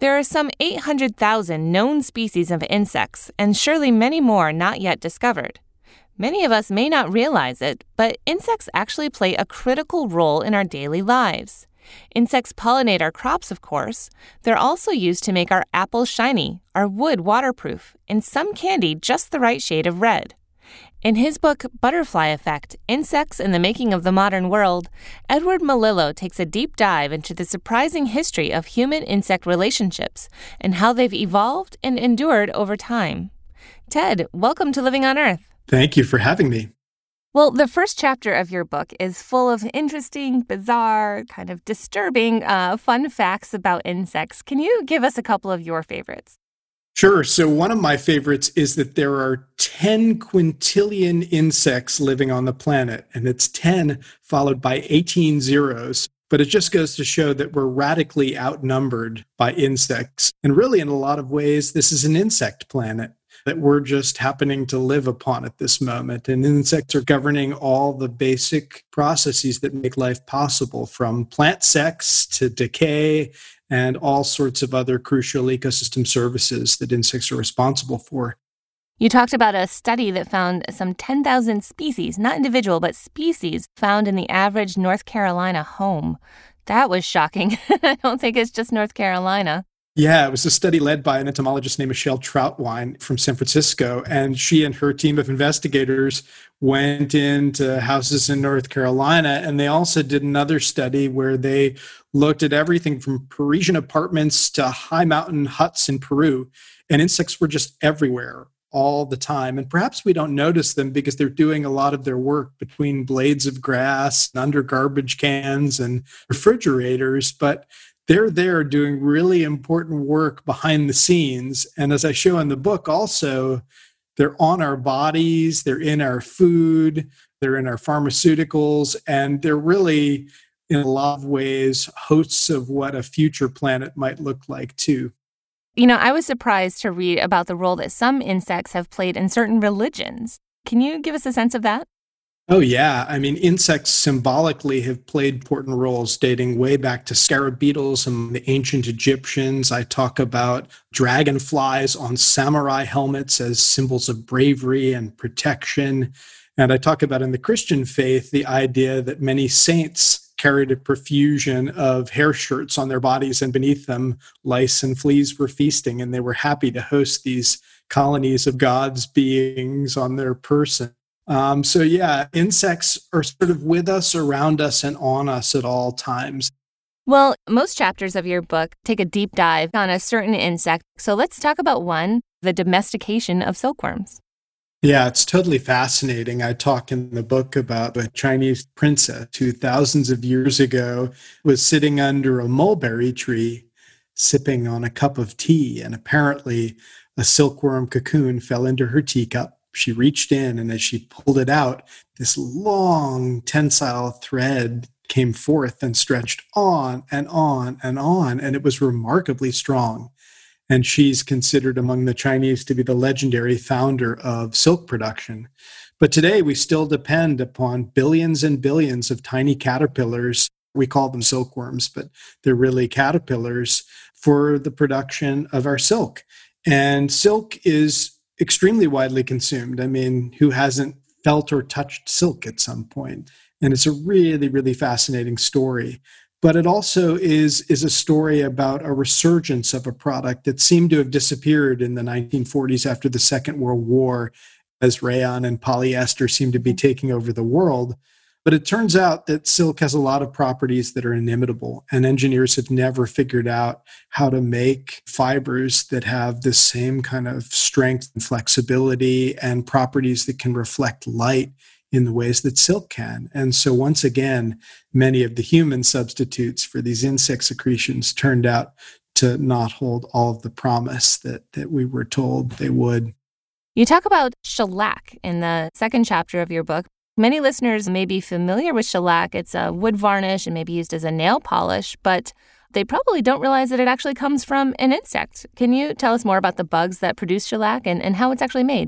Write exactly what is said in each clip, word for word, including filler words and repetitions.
There are some eight hundred thousand known species of insects, and surely many more not yet discovered. Many of us may not realize it, but insects actually play a critical role in our daily lives. Insects pollinate our crops, of course. They're also used to make our apples shiny, our wood waterproof, and some candy just the right shade of red. In his book, Butterfly Effect, Insects in the Making of the Modern World, Edward Melillo takes a deep dive into the surprising history of human-insect relationships and how they've evolved and endured over time. Ted, welcome to Living on Earth. Thank you for having me. Well, the first chapter of your book is full of interesting, bizarre, kind of disturbing, uh, fun facts about insects. Can you give us a couple of your favorites? Sure. So one of my favorites is that there are ten quintillion insects living on the planet, and it's ten followed by eighteen zeros. But it just goes to show that we're radically outnumbered by insects. And really, in a lot of ways, this is an insect planet that we're just happening to live upon at this moment. And insects are governing all the basic processes that make life possible, from plant sex to decay and all sorts of other crucial ecosystem services that insects are responsible for. You talked about a study that found some ten thousand species, not individual, but species, found in the average North Carolina home. That was shocking. I don't think it's just North Carolina. Yeah, it was a study led by an entomologist named Michelle Troutwine from San Francisco, and she and her team of investigators went into houses in North Carolina, and they also did another study where they looked at everything from Parisian apartments to high mountain huts in Peru, and insects were just everywhere all the time. And perhaps we don't notice them because they're doing a lot of their work between blades of grass and under garbage cans and refrigerators, but they're there doing really important work behind the scenes. And as I show in the book also, they're on our bodies, they're in our food, they're in our pharmaceuticals, and they're really, in a lot of ways, hosts of what a future planet might look like too. You know, I was surprised to read about the role that some insects have played in certain religions. Can you give us a sense of that? Oh, yeah. I mean, insects symbolically have played important roles dating way back to scarab beetles and the ancient Egyptians. I talk about dragonflies on samurai helmets as symbols of bravery and protection. And I talk about in the Christian faith the idea that many saints carried a profusion of hair shirts on their bodies, and beneath them, lice and fleas were feasting, and they were happy to host these colonies of God's beings on their person. Um, so yeah, insects are sort of with us, around us, and on us at all times. Well, most chapters of your book take a deep dive on a certain insect. So let's talk about one, the domestication of silkworms. Yeah, it's totally fascinating. I talk in the book about a Chinese princess who thousands of years ago was sitting under a mulberry tree, sipping on a cup of tea, and apparently a silkworm cocoon fell into her teacup. She reached in, and as she pulled it out, this long tensile thread came forth and stretched on and on and on, and it was remarkably strong. And she's considered among the Chinese to be the legendary founder of silk production. But today we still depend upon billions and billions of tiny caterpillars. We call them silkworms, but they're really caterpillars for the production of our silk. And silk is extremely widely consumed. I mean, who hasn't felt or touched silk at some point? And it's a really, really fascinating story. But it also is, is a story about a resurgence of a product that seemed to have disappeared in the nineteen forties after the Second World War, as rayon and polyester seemed to be taking over the world. But it turns out that silk has a lot of properties that are inimitable, and engineers have never figured out how to make fibers that have the same kind of strength and flexibility and properties that can reflect light in the ways that silk can. And so once again, many of the human substitutes for these insect secretions turned out to not hold all of the promise that, that we were told they would. You talk about shellac in the second chapter of your book. Many listeners may be familiar with shellac. It's a wood varnish and may be used as a nail polish, but they probably don't realize that it actually comes from an insect. Can you tell us more about the bugs that produce shellac and, and how it's actually made?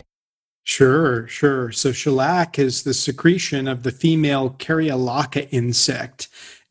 Sure, sure. So shellac is the secretion of the female Caryolacca insect.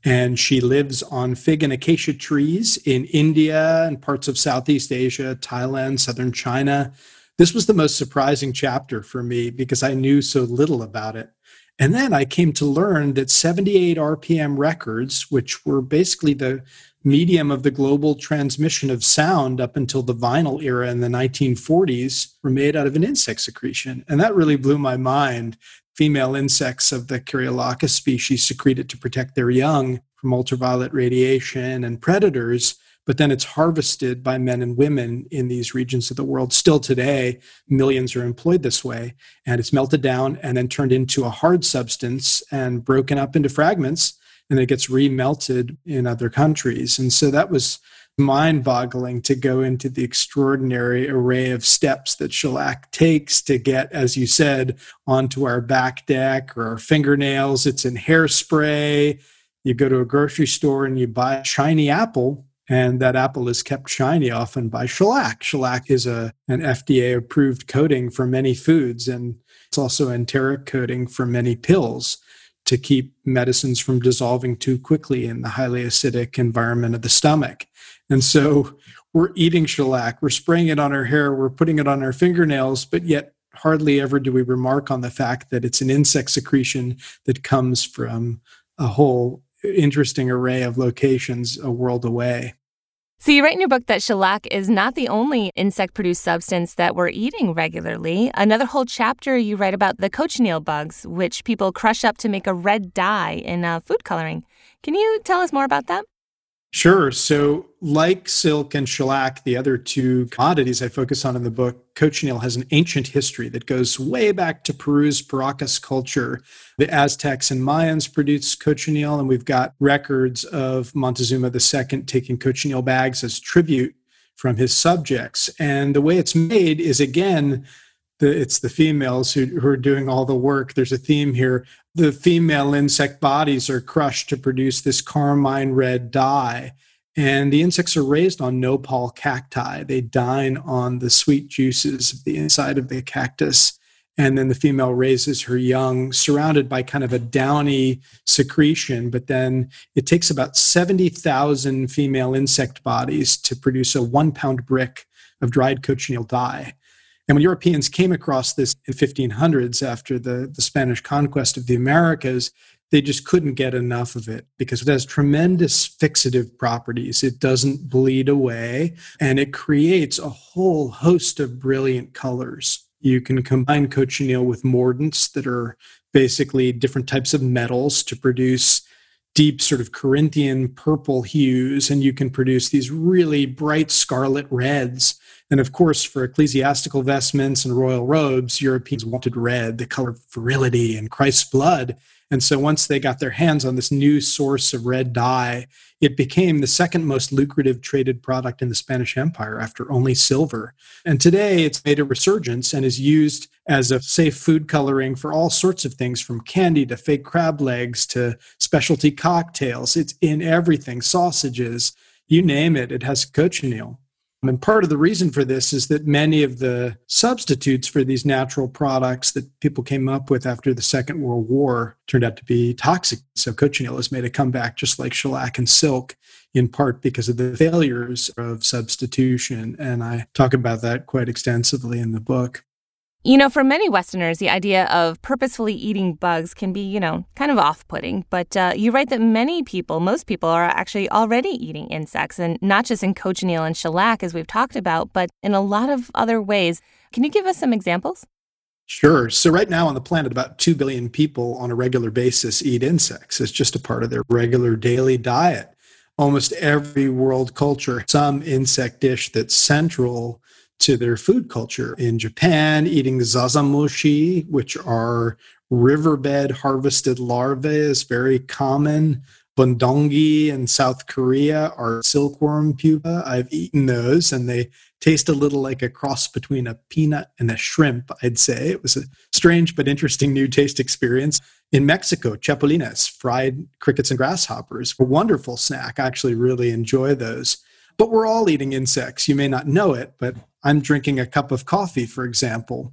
And she lives on fig and acacia trees in India and parts of Southeast Asia, Thailand, southern China. This was the most surprising chapter for me because I knew so little about it. And then I came to learn that seventy-eight R P M records, which were basically the medium of the global transmission of sound up until the vinyl era in the nineteen forties, were made out of an insect secretion. And that really blew my mind. Female insects of the Caryolacus species secrete it to protect their young from ultraviolet radiation and predators, but then it's harvested by men and women in these regions of the world. Still today, millions are employed this way, and it's melted down and then turned into a hard substance and broken up into fragments, and it gets remelted in other countries. And so that was mind-boggling to go into the extraordinary array of steps that shellac takes to get, as you said, onto our back deck or our fingernails. It's in hairspray. You go to a grocery store and you buy a shiny apple, and that apple is kept shiny often by shellac. Shellac is a, an F D A-approved coating for many foods, and it's also enteric coating for many pills to keep medicines from dissolving too quickly in the highly acidic environment of the stomach. And so we're eating shellac, we're spraying it on our hair, we're putting it on our fingernails, but yet hardly ever do we remark on the fact that it's an insect secretion that comes from a whole interesting array of locations a world away. So you write in your book that shellac is not the only insect-produced substance that we're eating regularly. Another whole chapter you write about the cochineal bugs, which people crush up to make a red dye in uh, food coloring. Can you tell us more about that? Sure. So like silk and shellac, the other two commodities I focus on in the book, cochineal has an ancient history that goes way back to Peru's Paracas culture. The Aztecs and Mayans produced cochineal, and we've got records of Montezuma the Second taking cochineal bags as tribute from his subjects. And the way it's made is, again, the, it's the females who, who are doing all the work. There's a theme here. The female insect bodies are crushed to produce this carmine red dye. And the insects are raised on nopal cacti. They dine on the sweet juices of the inside of the cactus. And then the female raises her young, surrounded by kind of a downy secretion. But then it takes about seventy thousand female insect bodies to produce a one pound brick of dried cochineal dye. And when Europeans came across this in fifteen hundreds after the, the Spanish conquest of the Americas, they just couldn't get enough of it because it has tremendous fixative properties. It doesn't bleed away, and it creates a whole host of brilliant colors. You can combine cochineal with mordants that are basically different types of metals to produce deep sort of Corinthian purple hues, and you can produce these really bright scarlet reds. And of course, for ecclesiastical vestments and royal robes, Europeans wanted red, the color of virility and Christ's blood. And so once they got their hands on this new source of red dye, it became the second most lucrative traded product in the Spanish Empire after only silver. And today it's made a resurgence and is used as a safe food coloring for all sorts of things, from candy to fake crab legs to specialty cocktails. It's in everything, sausages, you name it, it has cochineal. And part of the reason for this is that many of the substitutes for these natural products that people came up with after the Second World War turned out to be toxic. So cochineal has made a comeback just like shellac and silk, in part because of the failures of substitution. And I talk about that quite extensively in the book. You know, for many Westerners, the idea of purposefully eating bugs can be, you know, kind of off-putting. But uh, you write that many people, most people, are actually already eating insects, and not just in cochineal and shellac, as we've talked about, but in a lot of other ways. Can you give us some examples? Sure. So right now on the planet, about two billion people on a regular basis eat insects. It's just a part of their regular daily diet. Almost every world culture, some insect dish that's central to their food culture. In Japan, eating the zazamushi, which are riverbed harvested larvae, is very common. Bundongi in South Korea are silkworm pupa. I've eaten those, and they taste a little like a cross between a peanut and a shrimp, I'd say. It was a strange but interesting new taste experience. In Mexico, chapulines, fried crickets and grasshoppers, a wonderful snack. I actually really enjoy those. But we're all eating insects. You may not know it, but I'm drinking a cup of coffee, for example.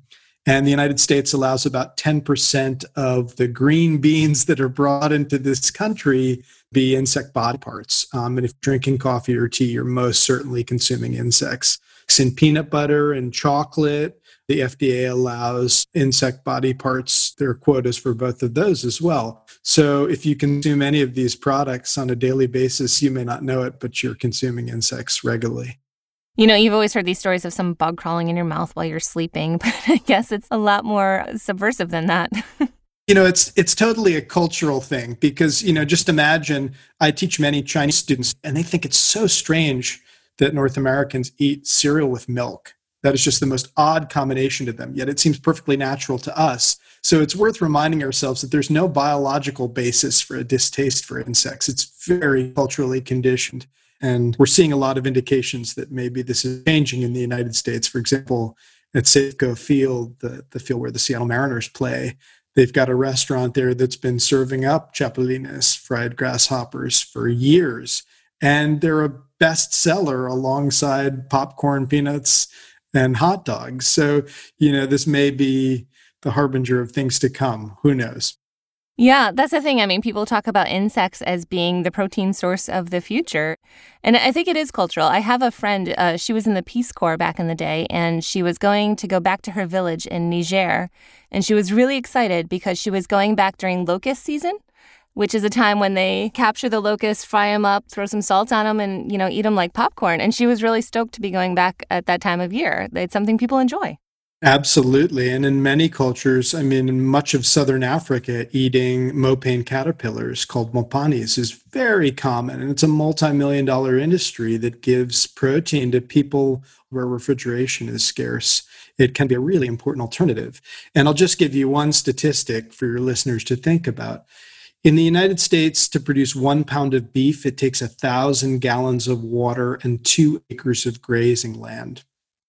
And the United States allows about ten percent of the green beans that are brought into this country be insect body parts. Um, and if drinking coffee or tea, you're most certainly consuming insects. In peanut butter and chocolate, the F D A allows insect body parts. There are quotas for both of those as well. So if you consume any of these products on a daily basis, you may not know it, but you're consuming insects regularly. You know, you've always heard these stories of some bug crawling in your mouth while you're sleeping, but I guess it's a lot more subversive than that. You know, it's it's totally a cultural thing because, you know, just imagine, I teach many Chinese students and they think it's so strange that North Americans eat cereal with milk. That is just the most odd combination to them, yet it seems perfectly natural to us. So it's worth reminding ourselves that there's no biological basis for a distaste for insects. It's very culturally conditioned. And we're seeing a lot of indications that maybe this is changing in the United States. For example, at Safeco Field, the, the field where the Seattle Mariners play, they've got a restaurant there that's been serving up chapulines, fried grasshoppers, for years. And they're a bestseller alongside popcorn, peanuts, and hot dogs. So, you know, this may be the harbinger of things to come. Who knows? Yeah, that's the thing. I mean, people talk about insects as being the protein source of the future. And I think it is cultural. I have a friend, uh, she was in the Peace Corps back in the day, and she was going to go back to her village in Niger. And she was really excited because she was going back during locust season, which is a time when they capture the locusts, fry them up, throw some salt on them, and, you know, eat them like popcorn. And she was really stoked to be going back at that time of year. It's something people enjoy. Absolutely. And in many cultures, I mean, in much of southern Africa, eating mopane caterpillars called mopanis is very common. And it's a multi-million dollar industry that gives protein to people where refrigeration is scarce. It can be a really important alternative. And I'll just give you one statistic for your listeners to think about. In the United States, to produce one pound of beef, it takes a thousand gallons of water and two acres of grazing land.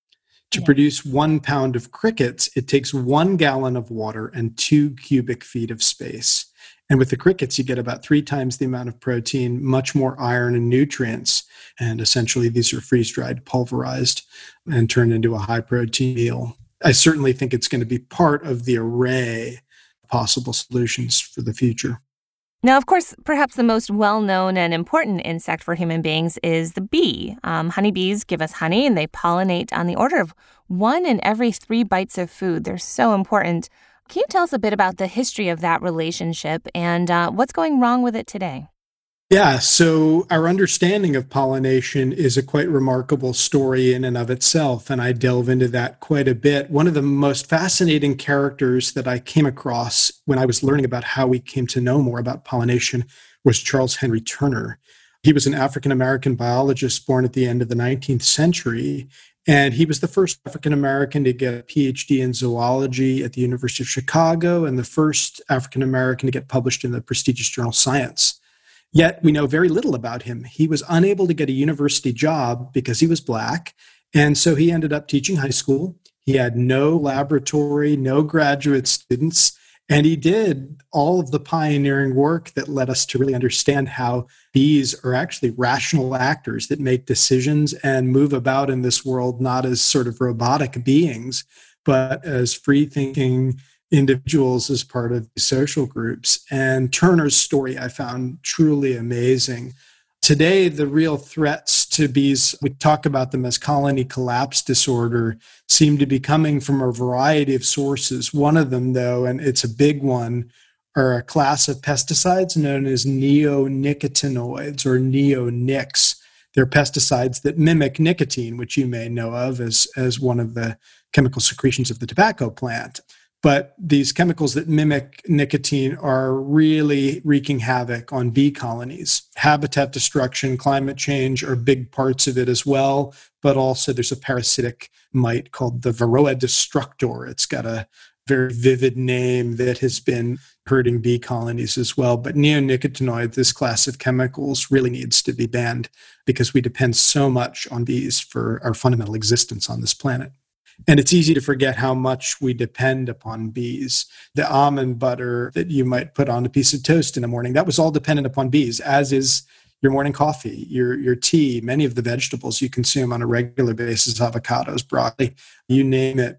To yeah. produce one pound of crickets, it takes one gallon of water and two cubic feet of space. And with the crickets, you get about three times the amount of protein, much more iron and nutrients. And essentially, these are freeze-dried, pulverized, and turned into a high-protein meal. I certainly think it's going to be part of the array of possible solutions for the future. Now, of course, perhaps the most well-known and important insect for human beings is the bee. Um, honeybees give us honey, and they pollinate on the order of one in every three bites of food. They're so important. Can you tell us a bit about the history of that relationship and uh, what's going wrong with it today? Yeah, so our understanding of pollination is a quite remarkable story in and of itself, and I delve into that quite a bit. One of the most fascinating characters that I came across when I was learning about how we came to know more about pollination was Charles Henry Turner. He was an African-American biologist born at the end of the nineteenth century, and he was the first African-American to get a P H D in zoology at the University of Chicago and the first African-American to get published in the prestigious journal Science. Yet we know very little about him. He was unable to get a university job because he was Black, and so he ended up teaching high school. He had no laboratory, no graduate students, and he did all of the pioneering work that led us to really understand how bees are actually rational actors that make decisions and move about in this world not as sort of robotic beings, but as free-thinking individuals as part of social groups. And Turner's story I found truly amazing. Today, the real threats to bees, we talk about them as colony collapse disorder, seem to be coming from a variety of sources. One of them, though, and it's a big one, are a class of pesticides known as neonicotinoids or neonics. They're pesticides that mimic nicotine, which you may know of as, as one of the chemical secretions of the tobacco plant. But these chemicals that mimic nicotine are really wreaking havoc on bee colonies. Habitat destruction, climate change are big parts of it as well. But also there's a parasitic mite called the Varroa destructor. It's got a very vivid name that has been hurting bee colonies as well. But neonicotinoid, this class of chemicals, really needs to be banned because we depend so much on bees for our fundamental existence on this planet. And it's easy to forget how much we depend upon bees. The almond butter that you might put on a piece of toast in the morning, that was all dependent upon bees, as is your morning coffee, your, your tea, many of the vegetables you consume on a regular basis, avocados, broccoli, you name it.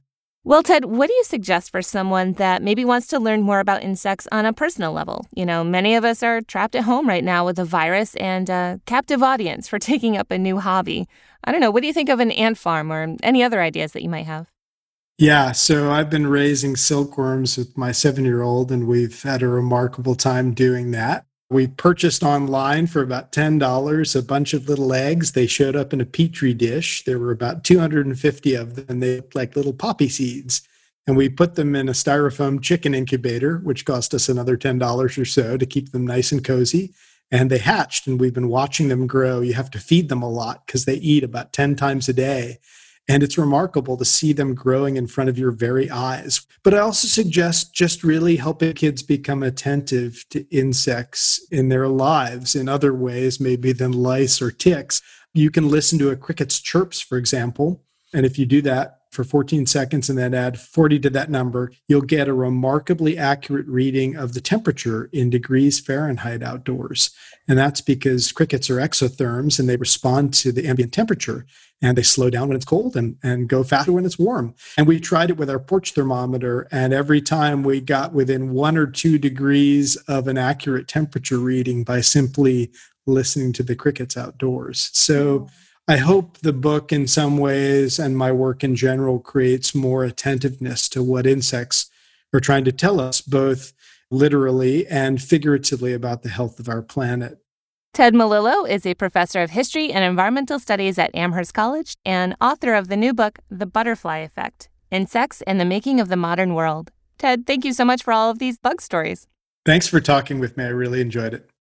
Well, Ted, what do you suggest for someone that maybe wants to learn more about insects on a personal level? You know, many of us are trapped at home right now with a virus and a captive audience for taking up a new hobby. I don't know, what do you think of an ant farm or any other ideas that you might have? Yeah, so I've been raising silkworms with my seven year old, and we've had a remarkable time doing that. We purchased online for about ten dollars a bunch of little eggs. They showed up in a petri dish. There were about two hundred fifty of them, and they looked like little poppy seeds. And we put them in a styrofoam chicken incubator, which cost us another ten dollars or so to keep them nice and cozy. And they hatched, and we've been watching them grow. You have to feed them a lot because they eat about ten times a day. And it's remarkable to see them growing in front of your very eyes. But I also suggest just really helping kids become attentive to insects in their lives in other ways, maybe than lice or ticks. You can listen to a cricket's chirps, for example. And if you do that for fourteen seconds and then add forty to that number, you'll get a remarkably accurate reading of the temperature in degrees Fahrenheit outdoors. And that's because crickets are exotherms and they respond to the ambient temperature, and they slow down when it's cold and, and go faster when it's warm. And we tried it with our porch thermometer, and every time we got within one or two degrees of an accurate temperature reading by simply listening to the crickets outdoors. So I hope the book in some ways and my work in general creates more attentiveness to what insects are trying to tell us, both literally and figuratively, about the health of our planet. Ted Melillo is a professor of history and environmental studies at Amherst College and author of the new book, The Butterfly Effect: Insects and the Making of the Modern World. Ted, thank you so much for all of these bug stories. Thanks for talking with me. I really enjoyed it.